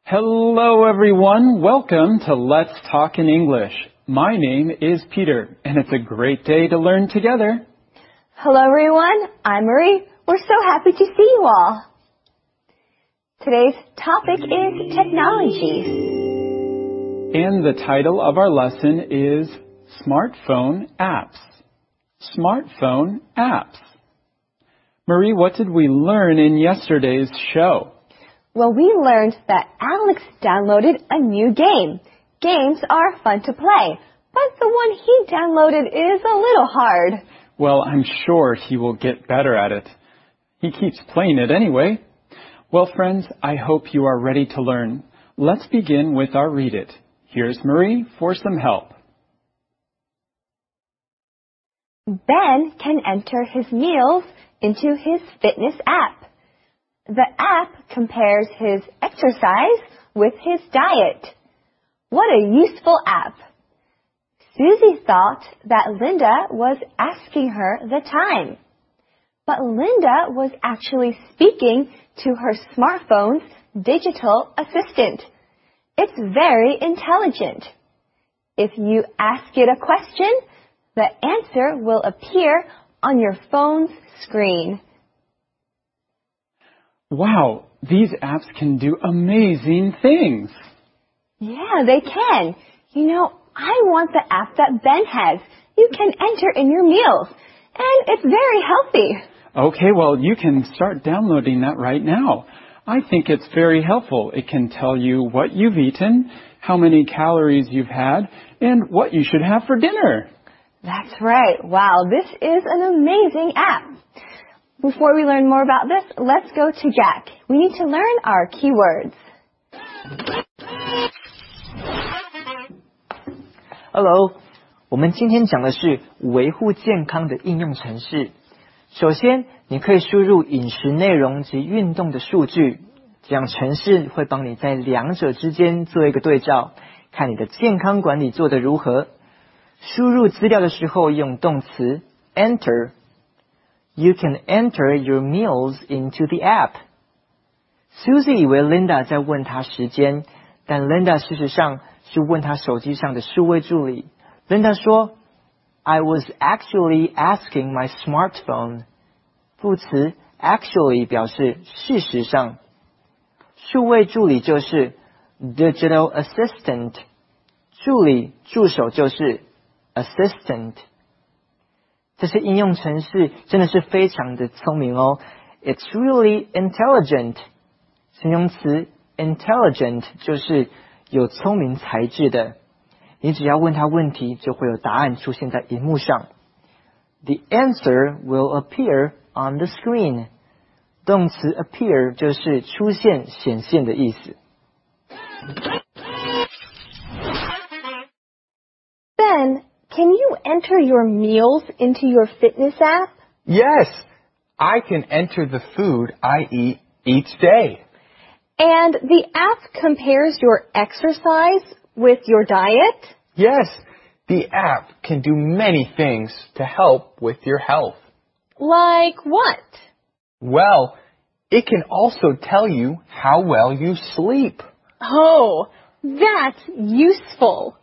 Hello everyone, welcome to Let's Talk in English. My name is Peter, and it's a great day to learn together. Hello everyone, I'm Marie. We're so happy to see you all. Today's topic is technology. And the title of our lesson is Smartphone Apps. Smartphone Apps. Marie, what did we learn in yesterday's show? Well, we learned that Alex downloaded a new game. Games are fun to play, but the one he downloaded is a little hard. Well, I'm sure he will get better at it. He keeps playing it anyway. Well, friends, I hope you are ready to learn. Let's begin with our Read It. Here's Marie for some help. Ben can enter his meals into his fitness app. The app compares his exercise with his diet. What a useful app! Susie thought that Linda was asking her the time. But Linda was actually speaking to her smartphone's digital assistant. It's very intelligent. If you ask it a question, the answer will appear on your phone's screen. Wow, these apps can do amazing things. Yeah, they can. You know, I want the app that Ben has. You can enter in your meals, and it's very healthy. Okay, well, you can start downloading that right now. I think it's very helpful. It can tell you what you've eaten, how many calories you've had, and what you should have for dinner. That's right. Wow, this is an amazing app. Before we learn more about this, let's go to Jack. We need to learn our keywords. Hello， 我们今天讲的是维护健康的应用程式。首先，你可以输入饮食内容及运动的数据，这样程式会帮你在两者之间做一个对照，看你的健康管理做得如何。输入资料的时候用动词 enter。You can enter your meals into the app. Susie 以为 Linda 在问她时间，但 Linda 事实上是问她手机上的数位助理。Linda 说 I was actually asking my smartphone. 副词 actually 表示事实上。数位助理就是 digital assistant. 助理助手就是 assistant。这些应用程式真的是非常的聪明哦。It's really intelligent. 形容词 intelligent 就是有聪明才智的。你只要问他问题，就会有答案出现在荧幕上。The answer will appear on the screen. 动词 appear 就是出现、显现的意思。 Ben,Can you enter your meals into your fitness app? Yes, I can enter the food I eat each day. And the app compares your exercise with your diet? Yes, the app can do many things to help with your health. Like what? Well, it can also tell you how well you sleep. Oh, that's useful.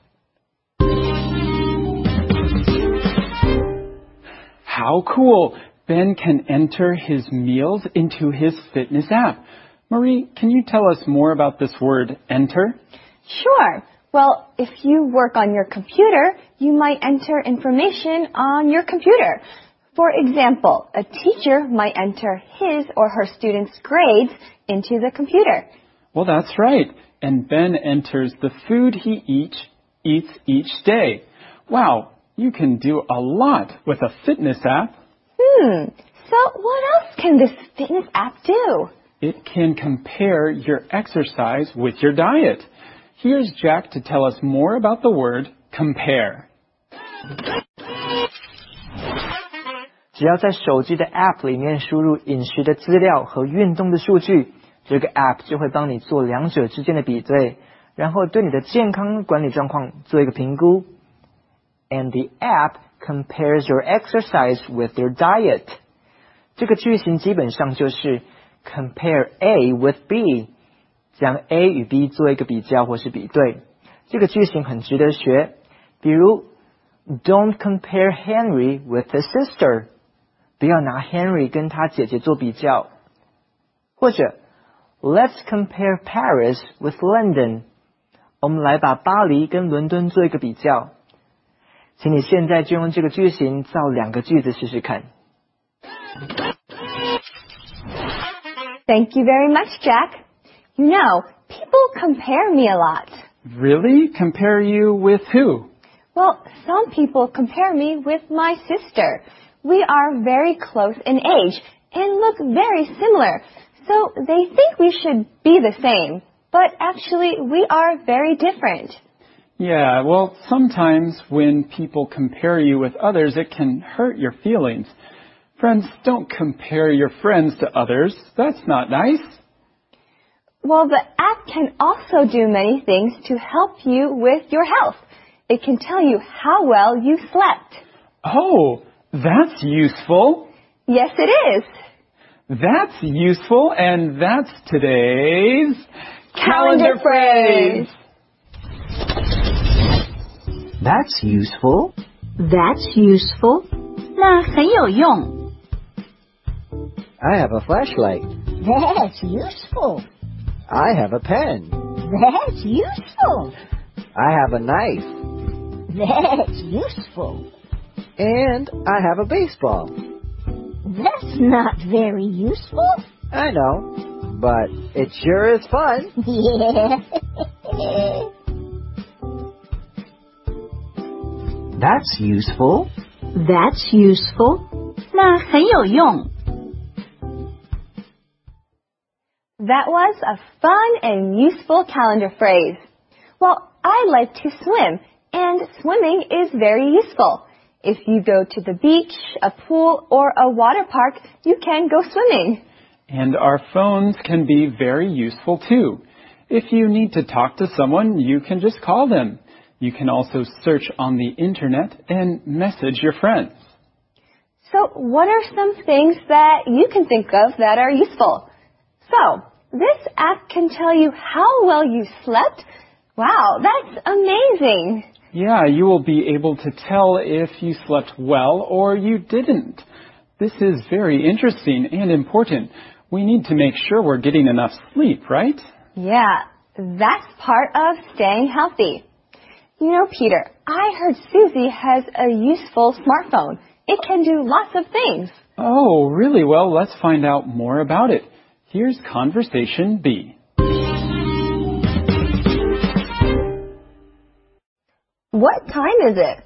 How cool! Ben can enter his meals into his fitness app. Marie, can you tell us more about this word, enter? Sure. Well, if you work on your computer, you might enter information on your computer. For example, a teacher might enter his or her students' grades into the computer. Well, that's right. And Ben enters the food he eats each day. Wow! You can do a lot with a fitness app. So what else can this fitness app do? It can compare your exercise with your diet. Here's Jack to tell us more about the word compare. 只要在手机的 App 里面输入饮食的资料和运动的数据，这个 App 就会帮你做两者之间的比对，然后对你的健康管理状况做一个评估。And the app compares your exercise with your diet. 这个句型基本上就是 compare A with B. 将 A 与 B 做一个比较或是比对。这个句型很值得学，比如 Don't compare Henry with his sister， 不要拿 Henry 跟他姐姐做比较。或者 Let's compare Paris with London， 我们来把巴黎跟伦敦做一个比较。请你现在就用这个句型造2个句子试试看。 Thank you very much, Jack. You know, people compare me a lot. Really? Compare you with who? Well, some people compare me with my sister. We are very close in age and look very similar, so they think we should be the same. But actually, we are very different. Yeah, well, sometimes when people compare you with others, it can hurt your feelings. Friends, don't compare your friends to others. That's not nice. Well, the app can also do many things to help you with your health. It can tell you how well you slept. Oh, that's useful. Yes, it is. That's useful, and that's today's Calendar phrase. That's useful. That's useful. 那很有用。 I have a flashlight. That's useful. I have a pen. That's useful. I have a knife. That's useful. And I have a baseball. That's not very useful. I know, but it sure is fun. Yeah. That's useful. That's useful. 那很有用。 That was a fun and useful calendar phrase. Well, I like to swim, and swimming is very useful. If you go to the beach, a pool, or a water park, you can go swimming. And our phones can be very useful too. If you need to talk to someone, you can just call them. You can also search on the internet and message your friends. So, what are some things that you can think of that are useful? So, this app can tell you how well you slept. Wow, that's amazing. Yeah, you will be able to tell if you slept well or you didn't. This is very interesting and important. We need to make sure we're getting enough sleep, right? Yeah, that's part of staying healthy. You know, Peter, I heard Susie has a useful smartphone. It can do lots of things. Oh, really? Well, let's find out more about it. Here's Conversation B. What time is it?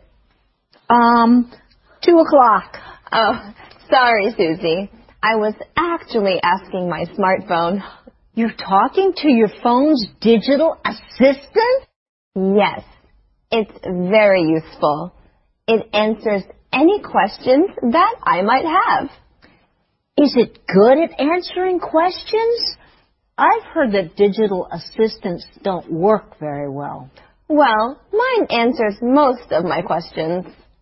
2 o'clock. Oh, sorry, Susie. I was actually asking my smartphone. You're talking to your phone's digital assistant? Yes, it's very useful. It answers any questions that I might have. Is it good at answering questions? I've heard that digital assistants don't work very well. Well, mine answers most of my questions.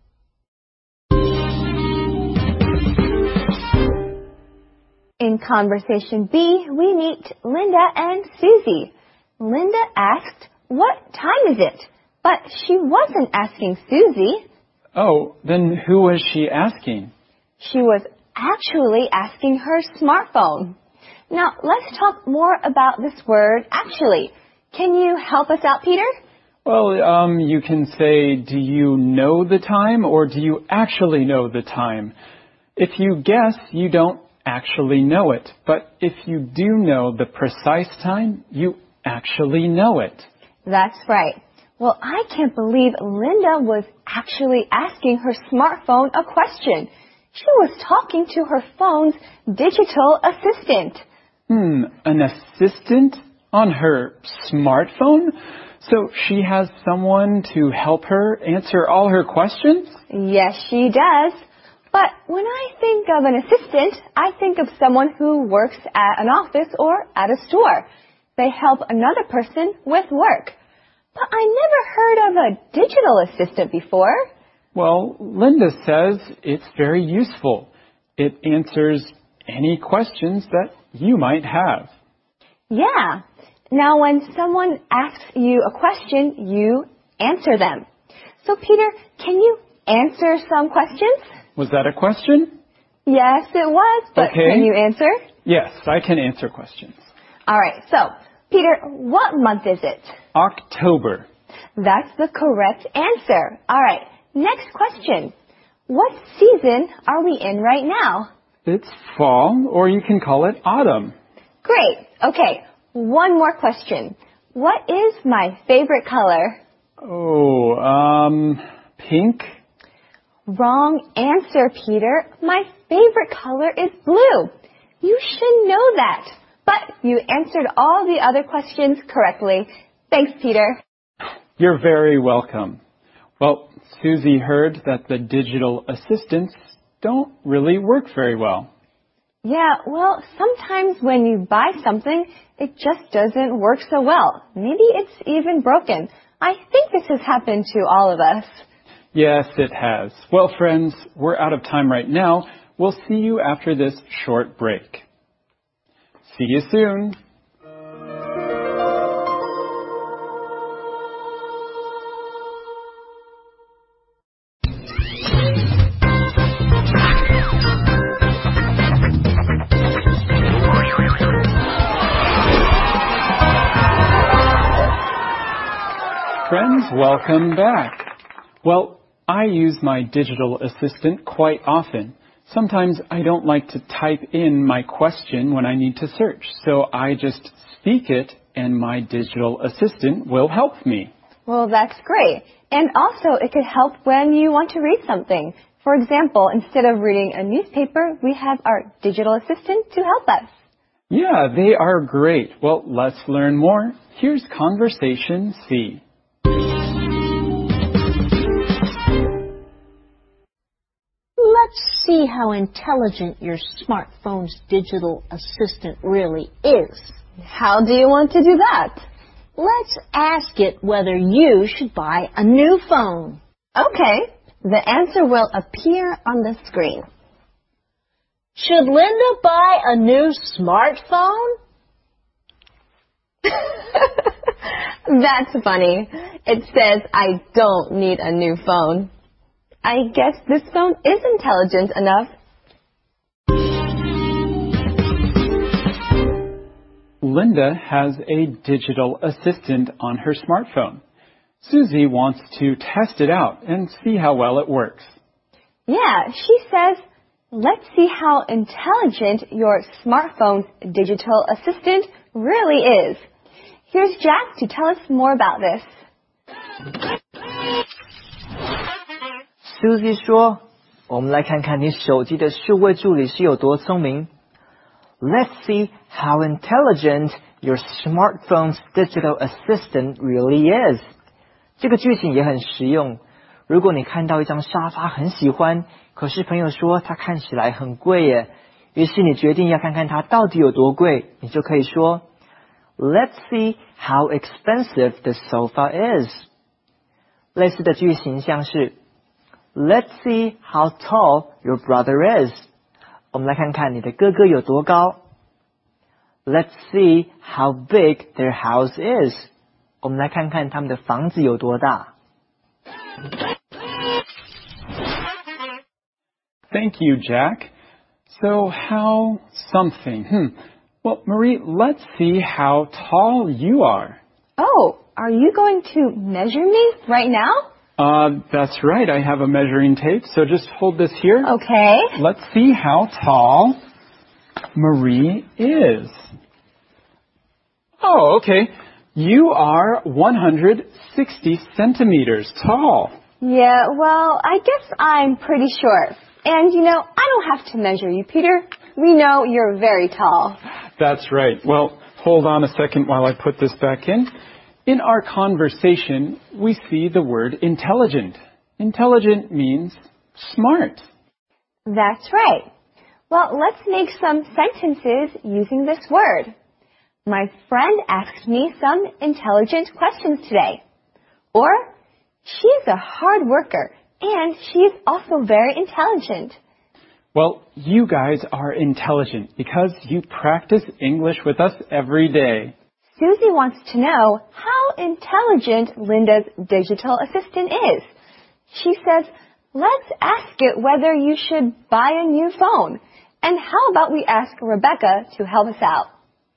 In Conversation B, we meet Linda and Susie. Linda asked, "What time is it?" But she wasn't asking Susie. Oh, then who was she asking? She was actually asking her smartphone. Now, let's talk more about this word, actually. Can you help us out, Peter? Well, you can say, do you know the time or do you actually know the time? If you guess, you don't actually know it. But if you do know the precise time, you actually know it. That's right. Well, I can't believe Linda was actually asking her smartphone a question. She was talking to her phone's digital assistant. An assistant on her smartphone? So she has someone to help her answer all her questions? Yes, she does. But when I think of an assistant, I think of someone who works at an office or at a store. They help another person with work. But I never heard of a digital assistant before. Well, Linda says it's very useful. It answers any questions that you might have. Yeah. Now, when someone asks you a question, you answer them. So, Peter, can you answer some questions? Was that a question? Yes, it was, but Okay. Can you answer? Yes, I can answer questions. All right, so, Peter, what month is it? October. That's the correct answer. All right, next question. What season are we in right now? It's fall, or you can call it autumn. Great. Okay, one more question. What is my favorite color? Oh, pink? Wrong answer, Peter. My favorite color is blue. You should know that. But you answered all the other questions correctly. Thanks, Peter. You're very welcome. Well, Susie heard that the digital assistants don't really work very well. Yeah, well, sometimes when you buy something, it just doesn't work so well. Maybe it's even broken. I think this has happened to all of us. Yes, it has. Well, friends, we're out of time right now. We'll see you after this short break. See you soon. Friends, welcome back. Well, I use my digital assistant quite often. Sometimes I don't like to type in my question when I need to search, so I just speak it and my digital assistant will help me. Well, that's great. And also, it could help when you want to read something. For example, instead of reading a newspaper, we have our digital assistant to help us. Yeah, they are great. Well, let's learn more. Here's Conversation C. Let's see how intelligent your smartphone's digital assistant really is. How do you want to do that? Let's ask it whether you should buy a new phone. Okay, the answer will appear on the screen. Should Linda buy a new smartphone? That's funny. It says I don't need a new phone. I guess this phone is intelligent enough. Linda has a digital assistant on her smartphone. Susie wants to test it out and see how well it works. Yeah, she says, let's see how intelligent your smartphone's digital assistant really is. Here's Jack to tell us more about this. Susie 说：“我们来看看你手机的数位助理是有多聪明。Let's see how intelligent your smartphone's digital assistant really is。”这个句型也很实用。如果你看到一张沙发很喜欢，可是朋友说它看起来很贵耶，于是你决定要看看它到底有多贵，你就可以说 Let's see how expensive the sofa is。类似的句型像是 Let's see how tall your brother is。我们来看看你的哥哥有多高。Let's see how big their house is。我们来看看他们的房子有多大。 Thank you, Jack. So how something? Well, Marie, let's see how tall you are. Oh, are you going to measure me right now? That's right. I have a measuring tape, so just hold this here. Okay. Let's see how tall Marie is. Oh, okay. You are 160 centimeters tall. Yeah, well, I guess I'm pretty short. And, I don't have to measure you, Peter. We know you're very tall. That's right. Well, hold on a second while I put this back in. In our conversation, we see the word intelligent. Intelligent means smart. That's right. Well, let's make some sentences using this word. My friend asked me some intelligent questions today. Or, she's a hard worker, and she's also very intelligent. Well, you guys are intelligent because you practice English with us every day. Susie wants to know how intelligent Linda's digital assistant is. She says, let's ask it whether you should buy a new phone. And how about we ask Rebecca to help us out?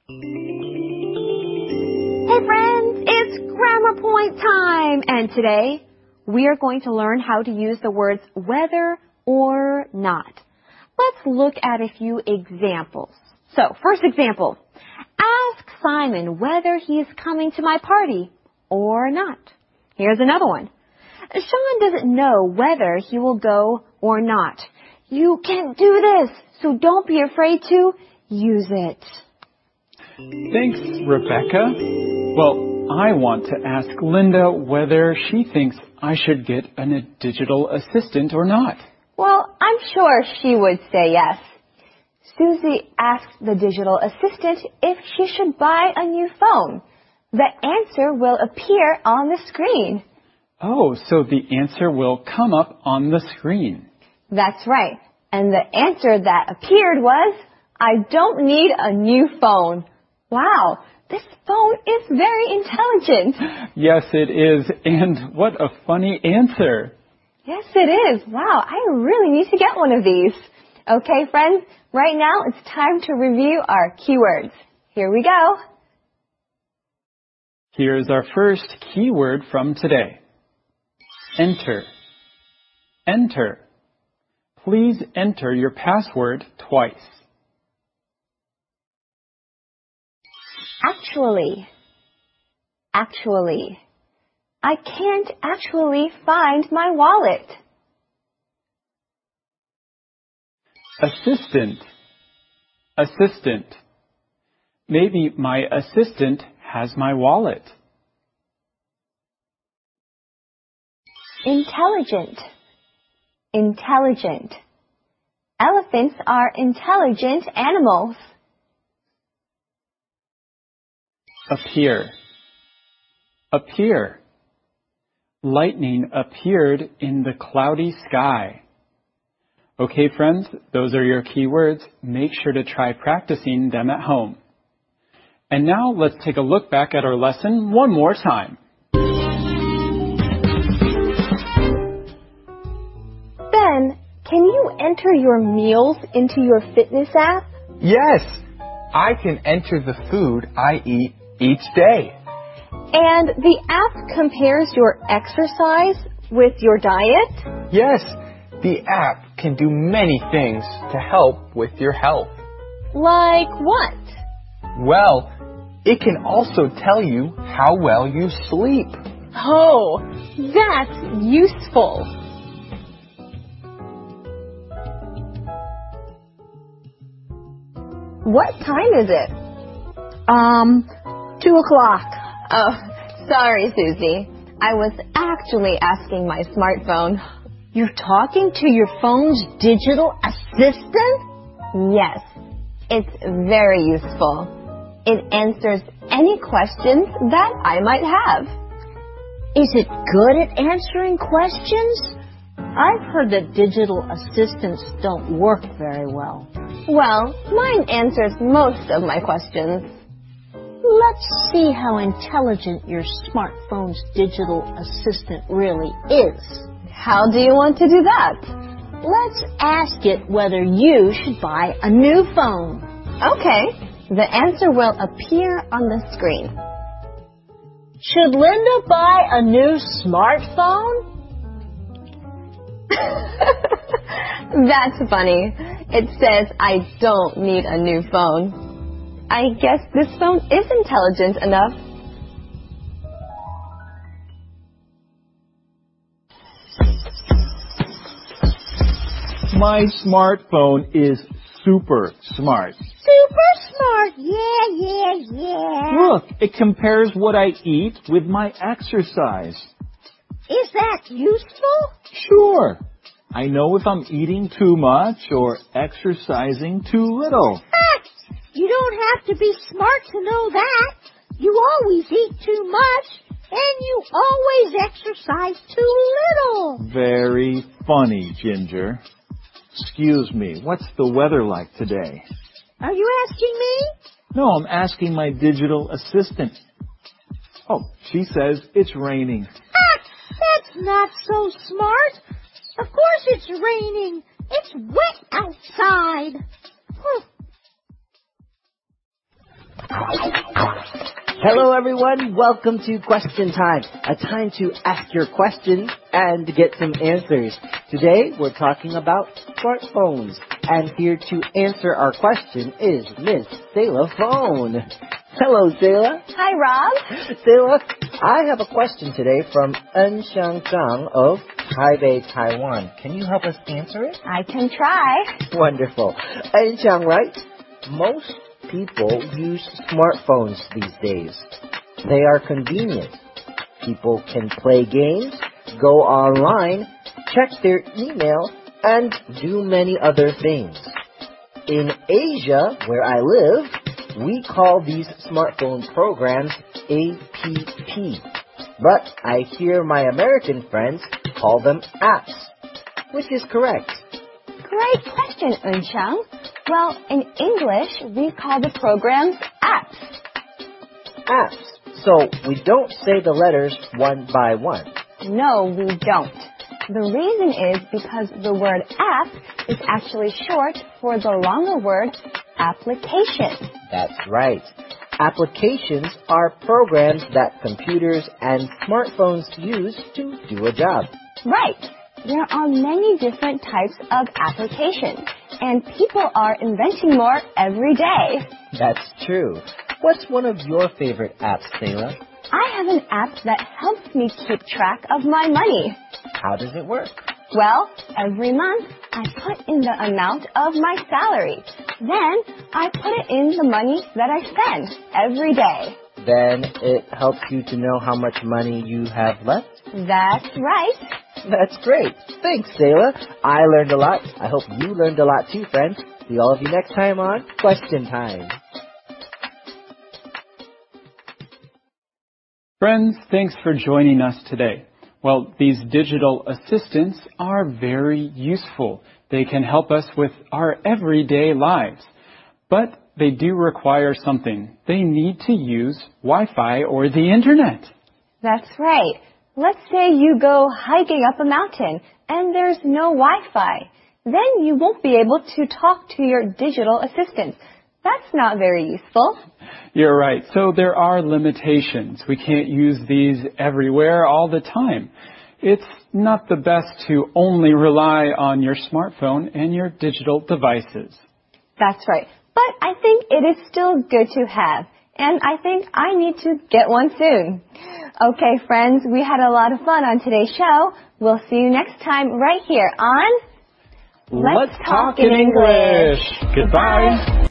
Hey friends, it's Grammar Point time! And today, we are going to learn how to use the words whether or not. Let's look at a few examples. So, first example. Ask Simon whether he is coming to my party or not. Here's another one. Sean doesn't know whether he will go or not. You can do this, so don't be afraid to use it. Thanks, Rebecca. Well, I want to ask Linda whether she thinks I should get a digital assistant or not. Well, I'm sure she would say yes. Susie asked the digital assistant if she should buy a new phone. The answer will appear on the screen. Oh, so the answer will come up on the screen. That's right. And the answer that appeared was, I don't need a new phone. Wow, this phone is very intelligent. Yes, it is. And what a funny answer. Yes, it is. Wow, I really need to get one of these. Okay, friends, right now it's time to review our keywords. Here we go. Here's our first keyword from today. Enter. Enter. Please enter your password twice. Actually. Actually. I can't actually find my wallet. Assistant. Assistant. Maybe my assistant has my wallet. Intelligent. Intelligent. Elephants are intelligent animals. Appear. Appear. Lightning appeared in the cloudy sky. Okay, friends, those are your keywords. Make sure to try practicing them at home. And now let's take a look back at our lesson one more time. Ben, can you enter your meals into your fitness app? Yes, I can enter the food I eat each day. And the app compares your exercise with your diet? Yes, the app can do many things to help with your health. Like what? Well, it can also tell you how well you sleep. Oh, that's useful. What time is it? 2 o'clock. Oh, sorry, Susie. I was actually asking my smartphone. You're talking to your phone's digital assistant? Yes, it's very useful. It answers any questions that I might have. Is it good at answering questions? I've heard that digital assistants don't work very well. Well, mine answers most of my questions. Let's see how intelligent your smartphone's digital assistant really is. How do you want to do that? Let's ask it whether you should buy a new phone. Okay. The answer will appear on the screen. Should Linda buy a new smartphone? That's funny. It says I don't need a new phone. I guess this phone is intelligent enough. My smartphone is super smart. Super smart. Yeah. Look, it compares what I eat with my exercise. Is that useful? Sure. I know if I'm eating too much or exercising too little. You don't have to be smart to know that. You always eat too much, and you always exercise too little. Very funny, Ginger. Excuse me, what's the weather like today? Are you asking me? No, I'm asking my digital assistant. Oh, she says it's raining. That's not so smart. Of course it's raining. It's wet outside. Hello everyone, welcome to Question Time, a time to ask your questions and get some answers. Today we're talking about smartphones, and here to answer our question is Miss Sayla Phone. Hello Sayla. Hi, Rob. Sayla, I have a question today from Enxiang Zhang of Taipei, Taiwan. Can you help us answer it? I can try. Wonderful. Enxiang writes, most people use smartphones these days. They are convenient. People can play games, go online, check their email, and do many other things. In Asia, where I live, we call these smartphone programs APP. But I hear my American friends call them apps. Which is correct? Great question, Enxiang. Well, in English, we call the programs apps. Apps. So we don't say the letters one by one. No, we don't. The reason is because the word app is actually short for the longer word application. That's right. Applications are programs that computers and smartphones use to do a job. Right. There are many different types of applications, and people are inventing more every day. That's true. What's one of your favorite apps, Sayla? I have an app that helps me keep track of my money. How does it work? Well, every month I put in the amount of my salary. Then I put it in the money that I spend every day. Then it helps you to know how much money you have left? That's right. That's great. Thanks, Sayla. I learned a lot. I hope you learned a lot too, friends. See all of you next time on Question Time. Friends, thanks for joining us today. Well, these digital assistants are very useful. They can help us with our everyday lives. But they do require something. They need to use Wi-Fi or the internet. That's right. Let's say you go hiking up a mountain and there's no Wi-Fi. Then you won't be able to talk to your digital assistant. That's not very useful. You're right. So there are limitations. We can't use these everywhere all the time. It's not the best to only rely on your smartphone and your digital devices. That's right. But I think it is still good to have. And I think I need to get one soon. Okay, friends, we had a lot of fun on today's show. We'll see you next time right here on Let's Talk in English. Goodbye.